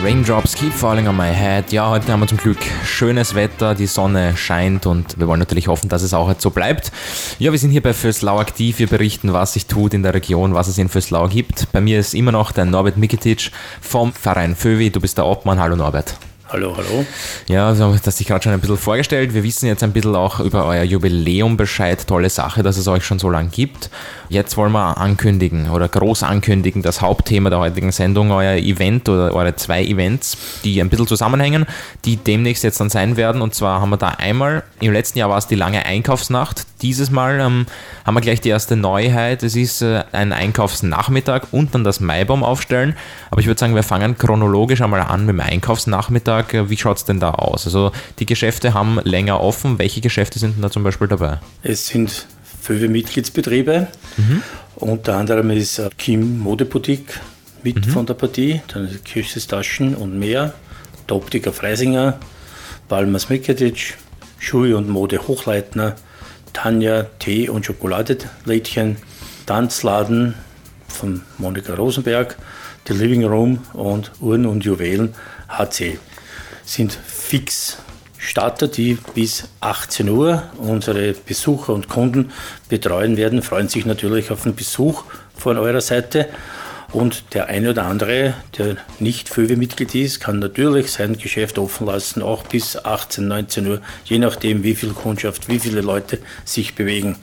Raindrops keep falling on my head. Ja, heute haben wir zum Glück schönes Wetter, die Sonne scheint und wir wollen natürlich hoffen, dass es auch jetzt so bleibt. Ja, wir sind hier bei Vöslau aktiv, wir berichten, was sich tut in der Region, was es in Vöslau gibt. Bei mir ist immer noch der Norbert Mikitic vom Verein Vövi. Du bist der Obmann. Hallo Norbert. Hallo, hallo. Ja, also das hast dich gerade schon ein bisschen vorgestellt. Wir wissen jetzt ein bisschen auch über euer Jubiläum Bescheid. Tolle Sache, dass es euch schon so lange gibt. Jetzt wollen wir ankündigen oder groß ankündigen, das Hauptthema der heutigen Sendung, euer Event oder eure 2 Events, die ein bisschen zusammenhängen, die demnächst jetzt dann sein werden. Und zwar haben wir da einmal, im letzten Jahr war es die lange Einkaufsnacht. Dieses Mal haben wir gleich die erste Neuheit. Es ist ein Einkaufsnachmittag und dann das Maibaum aufstellen. Aber ich würde sagen, wir fangen chronologisch einmal an mit dem Einkaufsnachmittag. Wie schaut es denn da aus? Also die Geschäfte haben länger offen. Welche Geschäfte sind denn da zum Beispiel dabei? Es sind Vövi-Mitgliedsbetriebe. Unter anderem ist Kim Modeboutique mit von der Partie, dann Kirches Taschen und mehr, der Optiker Freisinger, Balmers Mikitic, Schuhe und Mode Hochleitner, Tanja Tee- und Schokoladelädchen, Tanzladen von Monika Rosenberg, The Living Room und Uhren und Juwelen HC sind fix Starter, die bis 18 Uhr unsere Besucher und Kunden betreuen werden, freuen sich natürlich auf den Besuch von eurer Seite. Und der eine oder andere, der nicht Vövi-Mitglied ist, kann natürlich sein Geschäft offen lassen, auch bis 18, 19 Uhr, je nachdem, wie viel Kundschaft, wie viele Leute sich bewegen.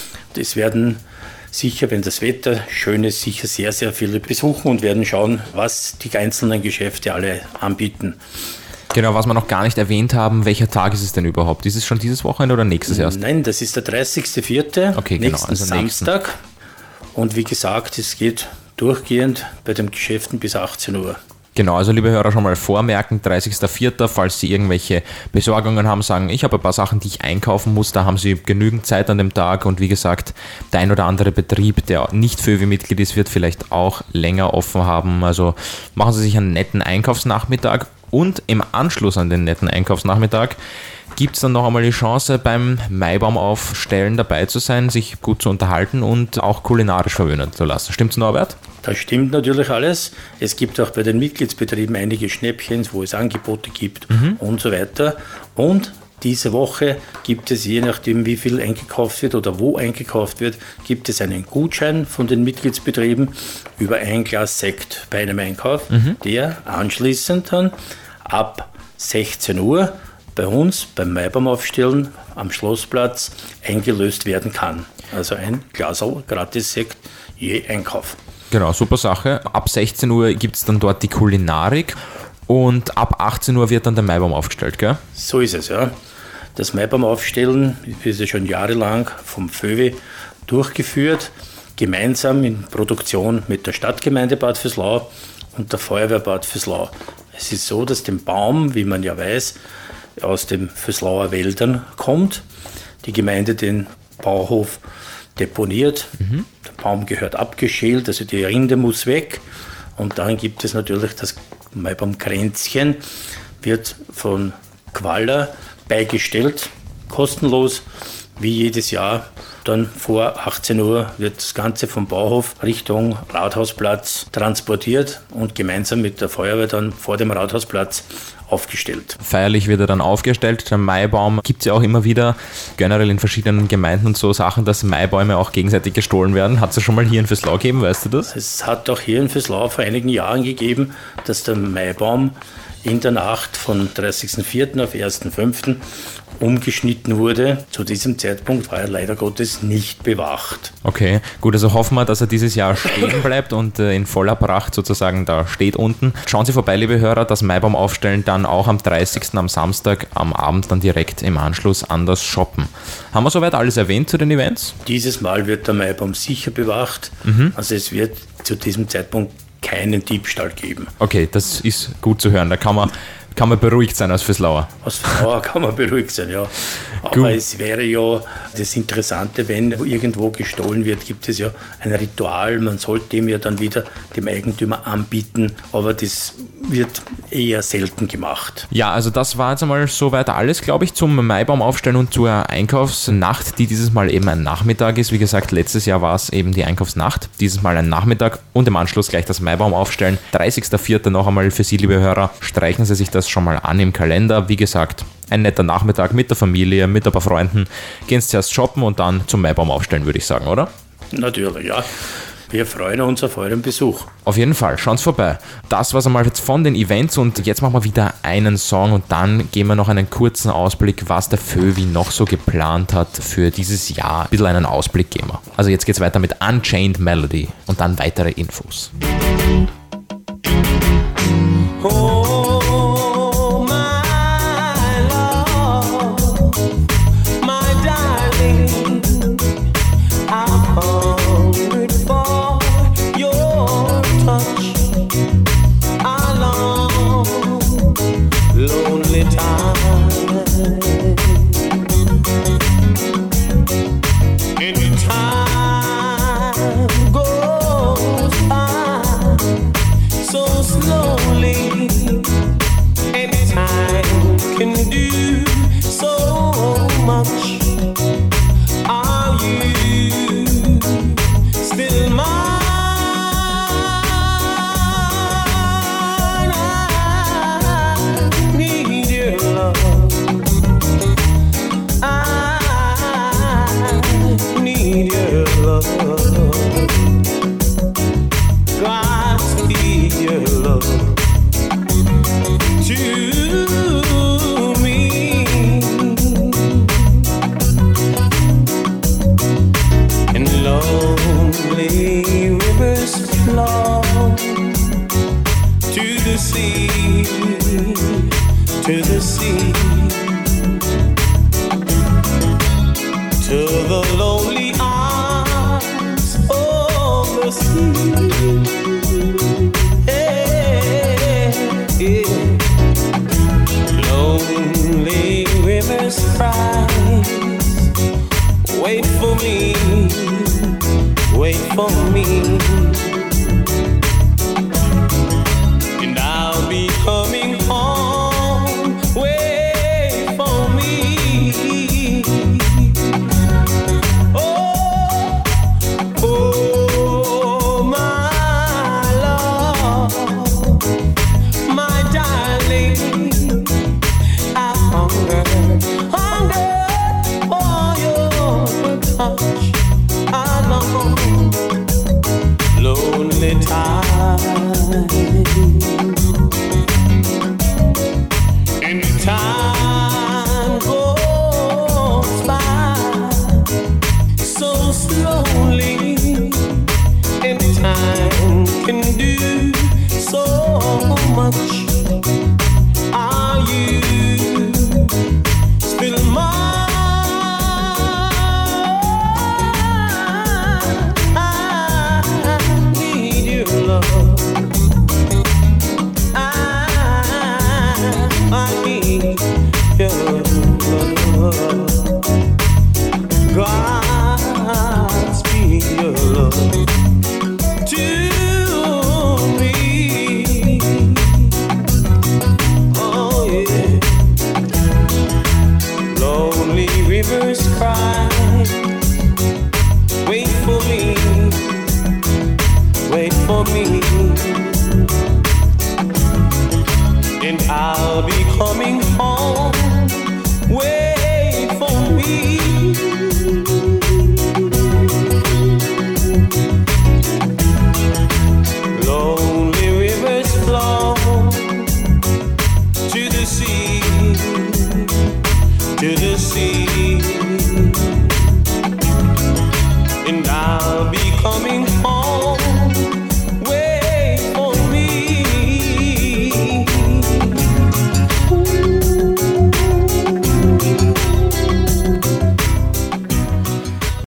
Es werden sicher, wenn das Wetter schön ist, sicher sehr, sehr viele besuchen und werden schauen, was die einzelnen Geschäfte alle anbieten. Genau, was wir noch gar nicht erwähnt haben, welcher Tag ist es denn überhaupt? Ist es schon dieses Wochenende oder nächstes erst? Nein, das ist der 30.04., okay, genau, nächsten Samstag. Und wie gesagt, es geht durchgehend bei den Geschäften bis 18 Uhr. Genau, also liebe Hörer, schon mal vormerken, 30.04., falls Sie irgendwelche Besorgungen haben, sagen, ich habe ein paar Sachen, die ich einkaufen muss, da haben Sie genügend Zeit an dem Tag und wie gesagt, der ein oder andere Betrieb, der nicht Vövi-Mitglied ist, wird vielleicht auch länger offen haben, also machen Sie sich einen netten Einkaufsnachmittag und im Anschluss an den netten Einkaufsnachmittag gibt es dann noch einmal die Chance, beim Maibaum aufstellen dabei zu sein, sich gut zu unterhalten und auch kulinarisch verwöhnen zu lassen. Stimmt's, Norbert? Das stimmt natürlich alles. Es gibt auch bei den Mitgliedsbetrieben einige Schnäppchen, wo es Angebote gibt und so weiter. Und diese Woche gibt es, je nachdem wie viel eingekauft wird oder wo eingekauft wird, gibt es einen Gutschein von den Mitgliedsbetrieben über ein Glas Sekt bei einem Einkauf, der anschließend dann ab 16 Uhr bei uns beim Maibaum aufstellen am Schlossplatz eingelöst werden kann. Also ein Glas gratis Sekt je Einkauf. Genau, super Sache. Ab 16 Uhr gibt es dann dort die Kulinarik und ab 18 Uhr wird dann der Maibaum aufgestellt, gell? So ist es, ja. Das Maibaum aufstellen ist ja schon jahrelang vom Vövi durchgeführt, gemeinsam in Produktion mit der Stadtgemeinde Bad Vöslau und der Feuerwehr Bad Vöslau. Es ist so, dass der Baum, wie man ja weiß, aus den Vöslauer Wäldern kommt. Die Gemeinde den Bauhof deponiert. Der Baum gehört abgeschält, also die Rinde muss weg. Und dann gibt es natürlich das Maibaumkränzchen, wird von Qualler beigestellt, kostenlos, wie jedes Jahr. Dann vor 18 Uhr wird das Ganze vom Bauhof Richtung Rathausplatz transportiert und gemeinsam mit der Feuerwehr dann vor dem Rathausplatz aufgestellt. Feierlich wird er dann aufgestellt. Der Maibaum gibt es ja auch immer wieder, generell in verschiedenen Gemeinden und so Sachen, dass Maibäume auch gegenseitig gestohlen werden. Hat es ja schon mal hier in Vöslau gegeben, weißt du das? Es hat auch hier in Vöslau vor einigen Jahren gegeben, dass der Maibaum in der Nacht von 30.04. auf 1.05. umgeschnitten wurde. Zu diesem Zeitpunkt war er leider Gottes nicht bewacht. Okay, gut, also hoffen wir, dass er dieses Jahr stehen bleibt und in voller Pracht sozusagen da steht unten. Schauen Sie vorbei, liebe Hörer, das Maibaum aufstellen dann auch am 30. am Samstag am Abend dann direkt im Anschluss an das Shoppen. Haben wir soweit alles erwähnt zu den Events? Dieses Mal wird der Maibaum sicher bewacht. Also es wird zu diesem Zeitpunkt keinen Diebstahl geben. Okay, das ist gut zu hören. Da kann man beruhigt sein als Vöslauer. Als Vöslauer kann man beruhigt sein, ja. Aber Gut. Es wäre ja das Interessante, wenn irgendwo gestohlen wird, gibt es ja ein Ritual. Man sollte dem ja dann wieder dem Eigentümer anbieten. Aber das wird eher selten gemacht. Ja, also das war jetzt einmal soweit alles, glaube ich, zum Maibaum aufstellen und zur Einkaufsnacht, die dieses Mal eben ein Nachmittag ist. Wie gesagt, letztes Jahr war es eben die Einkaufsnacht, dieses Mal ein Nachmittag und im Anschluss gleich das Maibaum aufstellen. 30.04. noch einmal für Sie, liebe Hörer, streichen Sie sich das schon mal an im Kalender. Wie gesagt, ein netter Nachmittag mit der Familie, mit ein paar Freunden. Gehen Sie zuerst shoppen und dann zum Maibaum aufstellen, würde ich sagen, oder? Natürlich, ja. Wir freuen uns auf euren Besuch. Auf jeden Fall, schauen Sie vorbei. Das war's einmal jetzt von den Events und jetzt machen wir wieder einen Song und dann geben wir noch einen kurzen Ausblick, was der Föwi noch so geplant hat für dieses Jahr. Ein bisschen einen Ausblick geben wir. Also jetzt geht's weiter mit Unchained Melody und dann weitere Infos. Oh, my love, my darling, I've hungered for your touch a long, lonely time. And time goes by so slowly, and time can do so much. Are you still mine? I need your love. I need your love. God's need your love to me. And lonely rivers flow to the sea, to the sea, to the lonely arms of the sea. Lonely rivers cry, wait for me, wait for me, and I'll be coming home, wait for me. Oh, oh, my love, my darling, I hunger for your touch. I long, lonely time, and time goes by so slowly, and time can do so much. Are you still mine? I need your love. I need your love. God's be your love to me. Oh yeah. Lonely rivers cry, wait for me, wait for me, and I'll be coming home, wait for me. Lonely rivers flow to the sea, to the sea, and I'll be coming